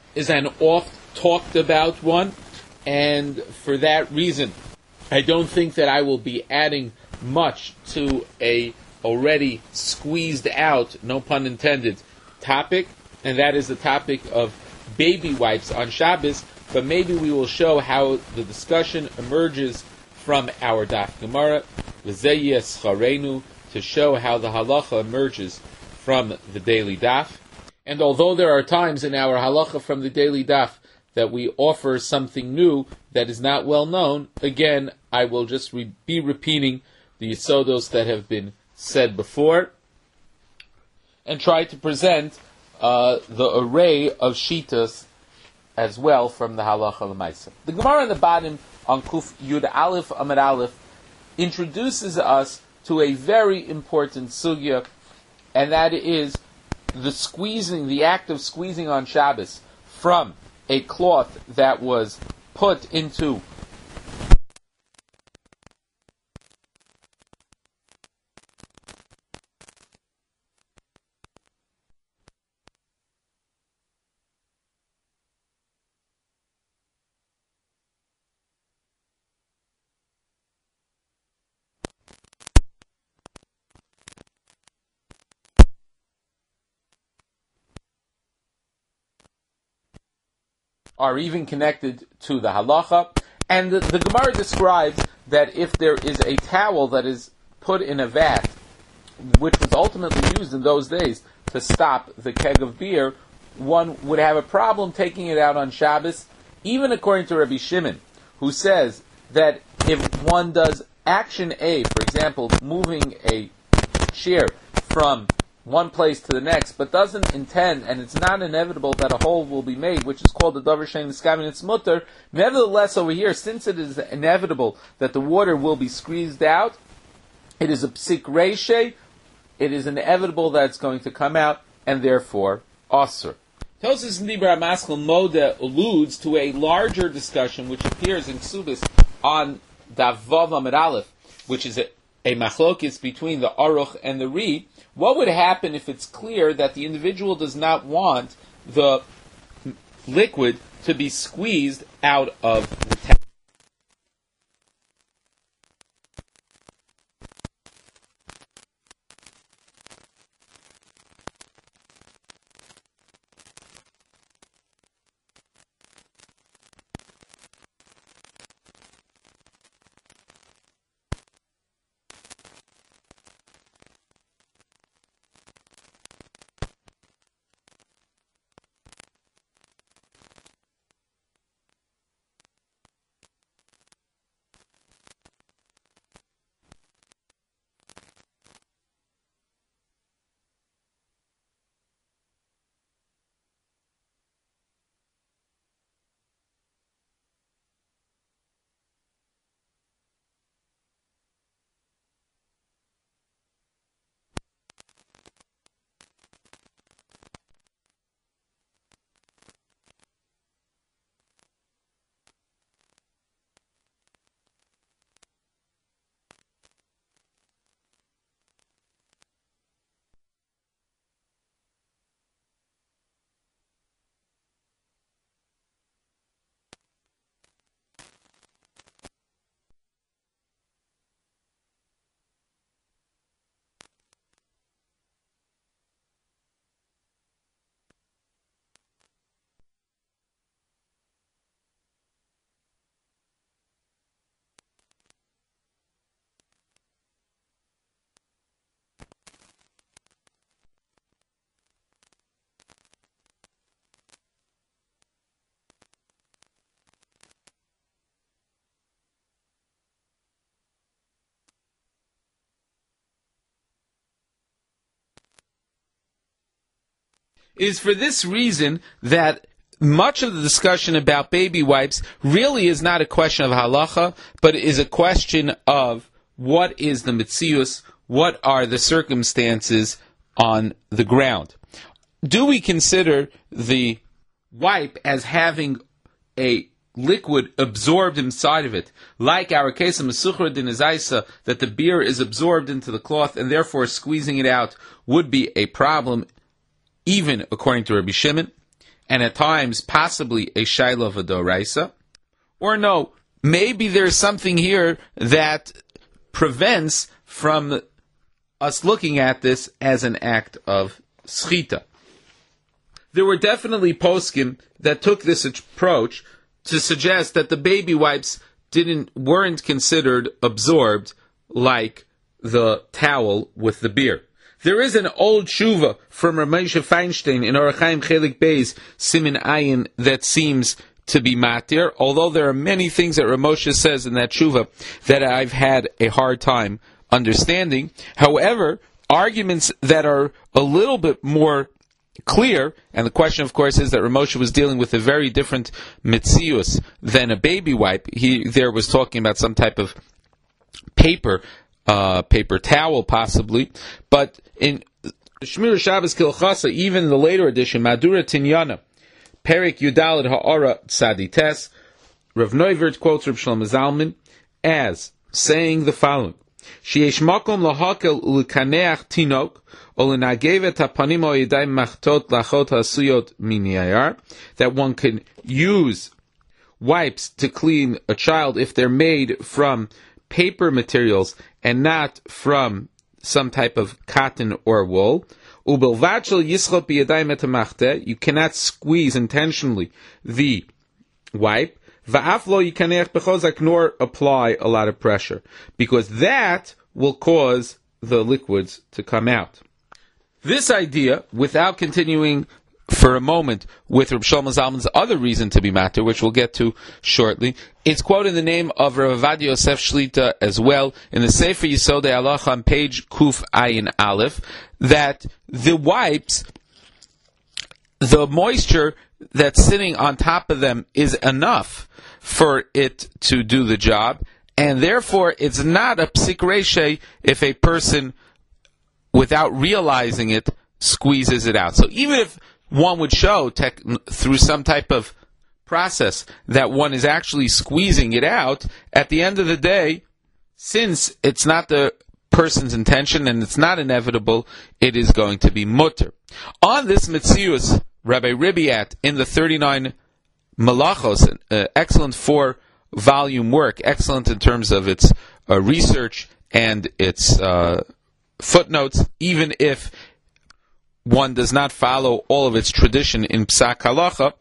is an oft talked about one, and for that reason, I don't think that I will be adding much to a already squeezed out, no pun intended, topic, and that is the topic of baby wipes on Shabbos, but maybe we will show how the discussion emerges from our Daf Gemara, V'zeh Scharenu, to show how the halacha emerges from the daily Daf. And although there are times in our halacha from the daily Daf that we offer something new that is not well known, again, I will just be repeating the yisodos that have been said before, and try to present the array of shitas as well from the halacha l'maisa. The Gemara on the bottom on Kuf Yud Aleph Amud Aleph introduces us to a very important sugya, and that is the act of squeezing on Shabbos from a cloth that was put into are even connected to the halacha. And the Gemara describes that if there is a towel that is put in a vat, which was ultimately used in those days to stop the keg of beer, one would have a problem taking it out on Shabbos, even according to Rabbi Shimon, who says that if one does action A, for example, moving a chair from one place to the next, but doesn't intend, and it's not inevitable that a hole will be made, which is called the davar shein niskamin, it's mutter. Nevertheless, over here, since it is inevitable that the water will be squeezed out, it is a psik reishe, it is inevitable that it's going to come out, and therefore, asur. Tosas Nibra Maskal Moda alludes to a larger discussion which appears in Ksubis on Daf Vav Amud Aleph, which is a machlokis between the Aruch and the Ri. What would happen if it's clear that the individual does not want the liquid to be squeezed out of the tap? Is for this reason that much of the discussion about baby wipes really is not a question of halacha, but is a question of what is the metzius, what are the circumstances on the ground. Do we consider the wipe as having a liquid absorbed inside of it, like our case of Mesuchra din Ezaisa, that the beer is absorbed into the cloth and therefore squeezing it out would be a problem, even according to Rabbi Shimon? and at times possibly a Shaila V'Doraisa, or no, maybe there's something here that prevents from us looking at this as an act of schita. There were definitely poskim that took this approach to suggest that the baby wipes weren't considered absorbed like the towel with the beer. There is an old tshuva from Rav Moshe Feinstein in Orach Chaim Chelik Beis Simin Ayin that seems to be matir, although there are many things that Rav Moshe says in that tshuva that I've had a hard time understanding. However, arguments that are a little bit more clear, and the question, of course, is that Rav Moshe was dealing with a very different mitzius than a baby wipe. He there was talking about some type of paper towel, possibly. But in Shmir Shabbos Kilchasa, even in the later edition, Madura Tinyana, Perik Yudalad Ha'ara Tzadites, Rav Neuwirth quotes Rav Shlomo Zalman as saying the following: Sheyesh makom lahakel ulikaneach tinok that one can use wipes to clean a child if they're made from paper materials and not from some type of cotton or wool. You cannot squeeze intentionally the wipe, nor apply a lot of pressure, because that will cause the liquids to come out. This idea, without continuing for a moment with Reb Shlomo Zalman's other reason to be matter, which we'll get to shortly, it's quoted in the name of Rav Ovadia Yosef Shlita as well in the Sefer Yisodei Halacha on page Kuf Ayin Aleph, that the wipes, the moisture that's sitting on top of them is enough for it to do the job, and therefore it's not a psik reshe if a person, without realizing it, squeezes it out. So even if one would show through some type of process that one is actually squeezing it out, at the end of the day, since it's not the person's intention and it's not inevitable, it is going to be mutter. On this Metzius, Rabbi Ribiat, in the 39 Malachos, excellent 4-volume work, excellent in terms of its research and its footnotes, even if one does not follow all of its tradition in Psak Halacha,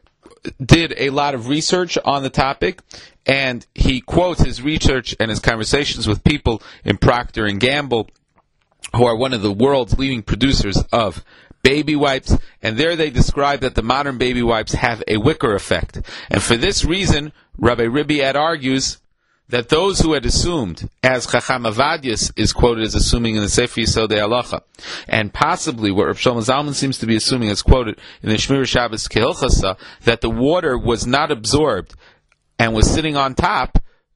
did a lot of research on the topic, and he quotes his research and his conversations with people in Procter & Gamble, who are one of the world's leading producers of baby wipes, and there they describe that the modern baby wipes have a wicker effect. And for this reason, Rabbi Ribiat argues that those who had assumed, as Chacham Avadius is quoted as assuming in the Sefer Yisodei Halacha, and possibly what Rav Shlomo Zalman seems to be assuming as quoted in the Shmir Shabbos Kehilchasa, that the water was not absorbed and was sitting on top,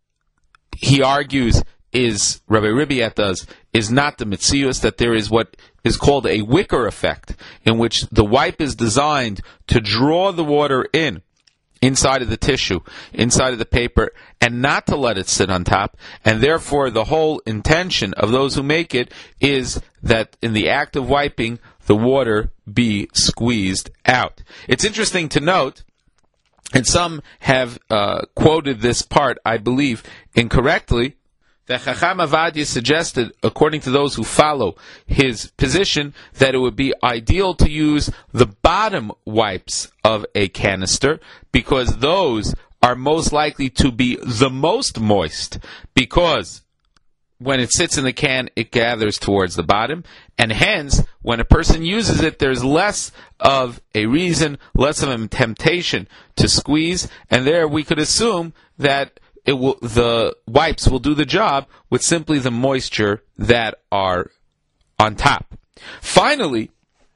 he argues, Rabbi Ribiat does, is not the mitzius, that there is what is called a wicker effect, in which the wipe is designed to draw the water inside of the tissue, inside of the paper, and not to let it sit on top, and therefore the whole intention of those who make it is that in the act of wiping, the water be squeezed out. It's interesting to note, and some have quoted this part, I believe, incorrectly, that Chacham Avadia suggested, according to those who follow his position, that it would be ideal to use the bottom wipes of a canister, because those are most likely to be the most moist, because when it sits in the can, it gathers towards the bottom, and hence, when a person uses it, there's less of a reason, less of a temptation to squeeze, and there we could assume that the wipes will do the job with simply the moisture that are on top. Finally,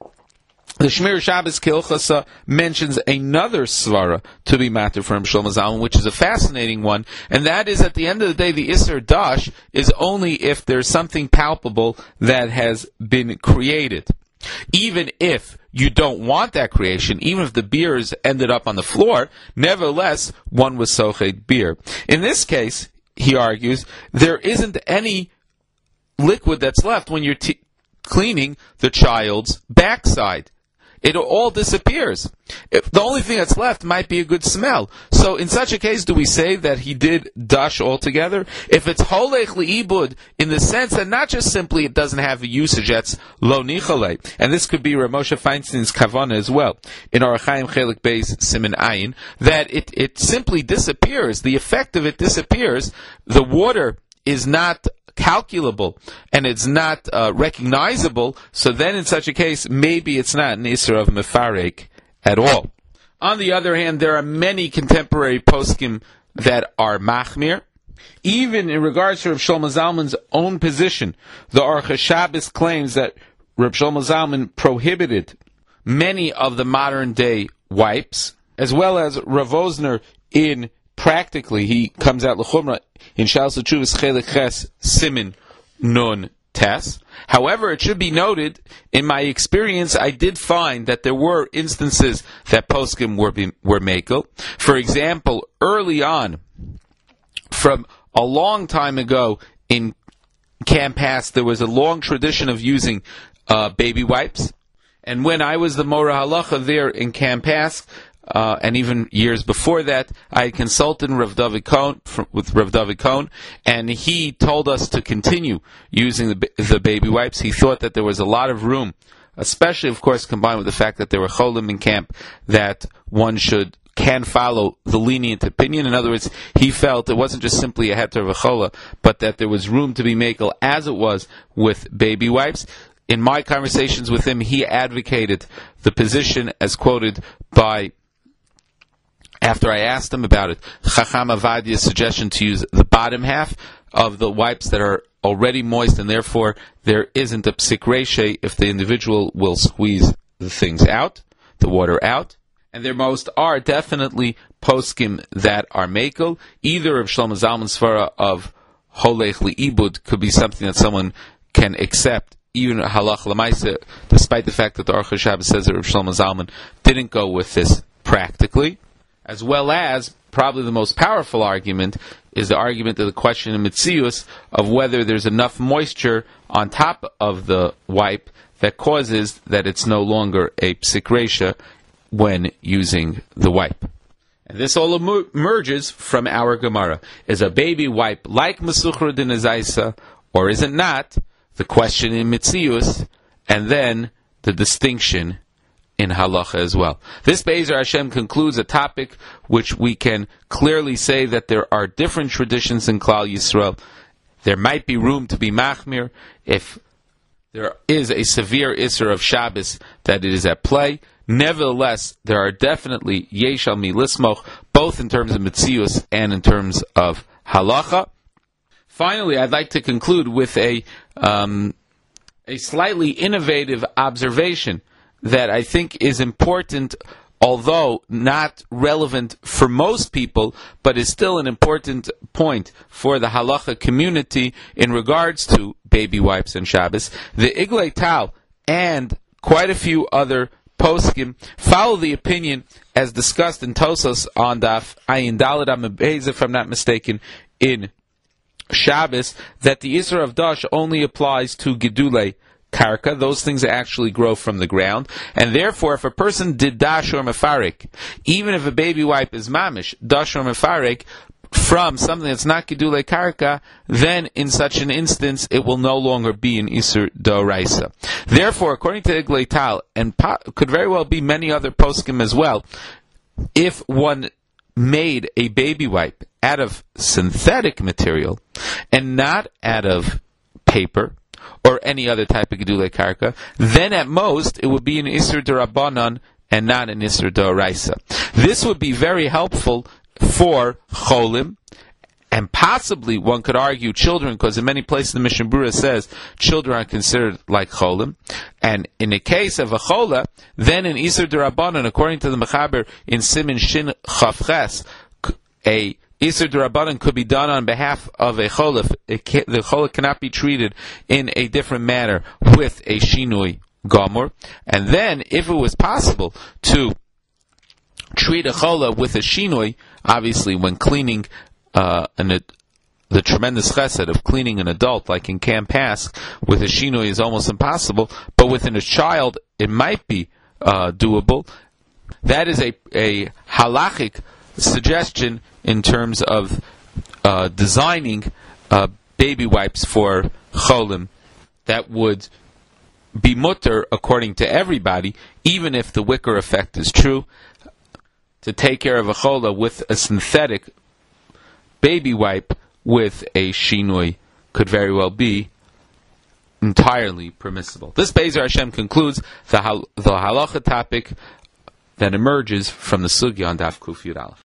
the Shmir Shabbos Kehilchasa mentions another svara to be matter for Shlomo Zalman, which is a fascinating one, and that is, at the end of the day, the Isser Dash is only if there's something palpable that has been created. Even if you don't want that creation, even if the beers ended up on the floor, nevertheless, one was soched beer. In this case, he argues, there isn't any liquid that's left when you're cleaning the child's backside. it all disappears. The only thing that's left might be a good smell. So in such a case, do we say that he did dash altogether? If it's holech li'ibud, in the sense that not just simply it doesn't have a usage, that's lo nichale, and this could be Rav Moshe Feinstein's kavana as well, in Orach Chaim Chelik Beis Siman Ayin, that it simply disappears, the effect of it disappears, the water is not calculable and it's not recognizable, so then in such a case maybe it's not an Isser of Mefarek at all. On the other hand, there are many contemporary poskim that are machmir. Even in regards to Rav Shlomo Zalman's own position, the Aruch HaShabbos claims that Rav Shlomo Zalman prohibited many of the modern day wipes, as well as Rav Osner in practically, he comes out l'chumra in Shalos HaTshuvos Chelik Ches Simin Nun Tes. However, it should be noted, in my experience, I did find that there were instances that poskim were makel. For example, early on, from a long time ago in Camp Hass, there was a long tradition of using baby wipes. And when I was the Mora Halacha there in Camp Hass, and even years before that, I had consulted Rav David Cohn, and he told us to continue using the baby wipes. He thought that there was a lot of room, especially, of course, combined with the fact that there were cholim in camp, that one can follow the lenient opinion. In other words, he felt it wasn't just simply a heter of a chola, but that there was room to be makel as it was with baby wipes. In my conversations with him, he advocated the position as quoted by, after I asked him about it, Chacham Avadia's suggestion to use the bottom half of the wipes that are already moist, and therefore there isn't a psik reshe if the individual will squeeze the things out, the water out. And there most are definitely poskim that are makel. Either of Shlomo Zalman's svara of holech li'ibud could be something that someone can accept, even halach l'maisa, despite the fact that the Aruch HaShabbos says that Rav Shlomo Zalman didn't go with this practically. As well as, probably the most powerful argument is the argument of the question in Mitzius of whether there's enough moisture on top of the wipe that causes that it's no longer a psik resha when using the wipe. And this all emerges from our Gemara. Is a baby wipe like Mesuchra D'Nezaisa, or is it not? The question in Mitzius, and then the distinction in halacha as well. This Be'ezer Hashem concludes a topic which we can clearly say that there are different traditions in Klal Yisrael. There might be room to be machmir if there is a severe Isser of Shabbos that it is at play. Nevertheless, there are definitely yesh al mi lismoch, both in terms of mitzius and in terms of halacha. Finally, I'd like to conclude with a slightly innovative observation that I think is important, although not relevant for most people, but is still an important point for the halacha community in regards to baby wipes and Shabbos. The Iglei Tal and quite a few other poskim follow the opinion as discussed in Tosos on Daf Ayin Daled Amud Beis, if I'm not mistaken, in Shabbos, that the Isra of Dash only applies to Gedulei Karka, those things that actually grow from the ground, and therefore if a person did dash or mefarek, even if a baby wipe is mamish, dash or mefarek, from something that's not Gedulei Karka, then in such an instance it will no longer be an Isur D'Oraisa. Therefore, according to Iglei Tal, and could very well be many other poskim as well, if one made a baby wipe out of synthetic material and not out of paper or any other type of Gedulei Karka, then at most it would be an Isur D'Rabbanan and not an Isur D'Oraisa. This would be very helpful for cholim, and possibly one could argue children, because in many places the Mishnah Berurah says children are considered like cholim, and in the case of a chola, then an Isur D'Rabbanan, according to the Mechaber in Simin Shin Chavches, a Isur D'Rabbanan could be done on behalf of a chola. The chola cannot be treated in a different manner with a shinui gomor. And then, if it was possible to treat a chola with a shinui, obviously when cleaning the tremendous chesed of cleaning an adult, like in Camp Hask, with a shinui is almost impossible, but within a child, it might be doable. That is a halachic suggestion in terms of designing baby wipes for cholim that would be mutter according to everybody, even if the wicker effect is true. To take care of a chola with a synthetic baby wipe with a shinui could very well be entirely permissible. This Be'ezer Hashem concludes the halacha topic that emerges from the sugya on Daf Kuf Yud Aleph.